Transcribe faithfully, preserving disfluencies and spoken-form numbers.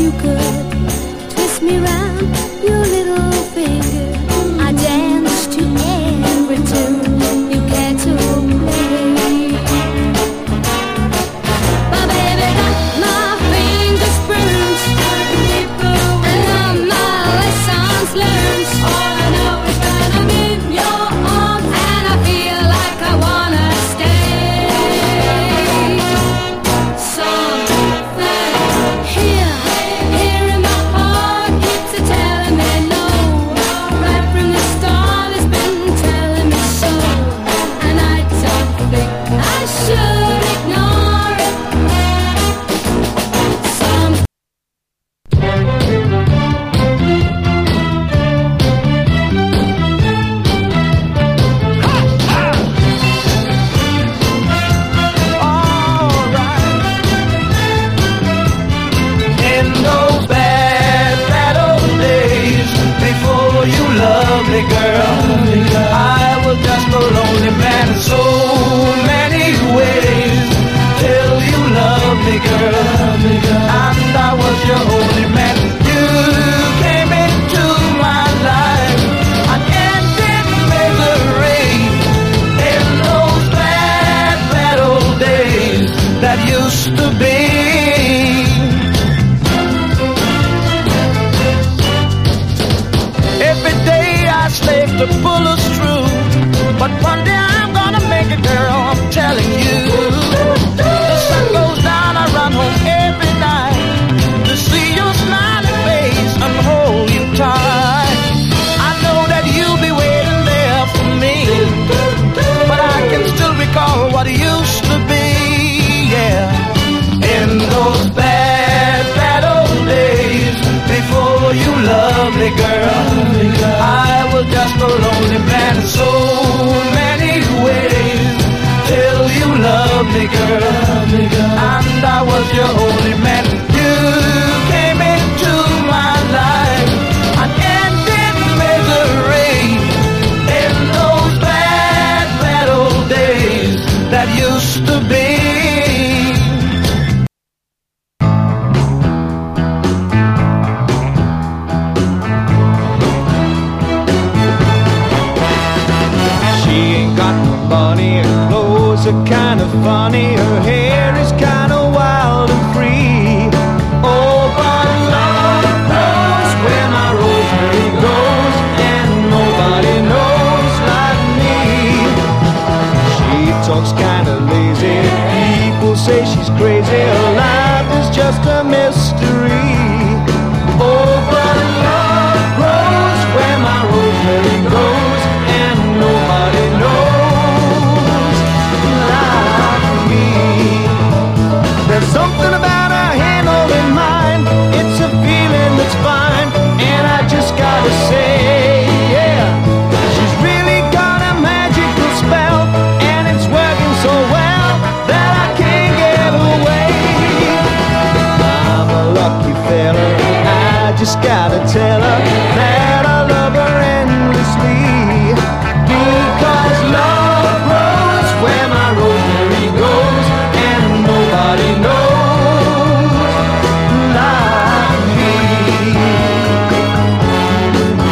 you could twist me round your little finger. I dance to every tune you care to play. My baby got my fingers bruised and all my lessons learned. All I know is that I'm in your arms and I feel like I wanna stay. Something here, here in my heart keeps a telling me no. Right from the start it's been telling me so. And I don't think I should ignore it. Some In those bad, bad old days, before you loved me, girl, I was just a lonely man in so many ways. Till you loved me, girl, and I was your only man. You came into my life, an ended misery. In those bad, bad old days that used to be. Every day I slave to pull us through, but one day I'm gonna make it, girl, I'm telling you. The sun goes down, I run home every night to see your smiling face and hold you tight. I know that you'll be waiting there for me, but I can still recall what it used to be, yeah. In those bad, bad old days, before you loved me, girl, I was just a lonely man in so many ways. Till you loved me, girl, and I was your only man. You came into my life, an ended misery. In those bad, bad old days that used to be. She ain't got no money, her clothes are kind of funny, her hair is kind of wild and free. Oh, but love knows where my rosemary goes, and nobody knows like me. She talks kind of lazy, people say she's crazy, her life is just a mystery. Oh, but love grows where my rosemary goes, and nobody knows like me. There's something about her hand holding mine, it's a feeling that's fine, and I just gotta say, yeah, she's really got a magical spell, and it's working so well that I can't get away. I'm a lucky fella, I just gotta tell her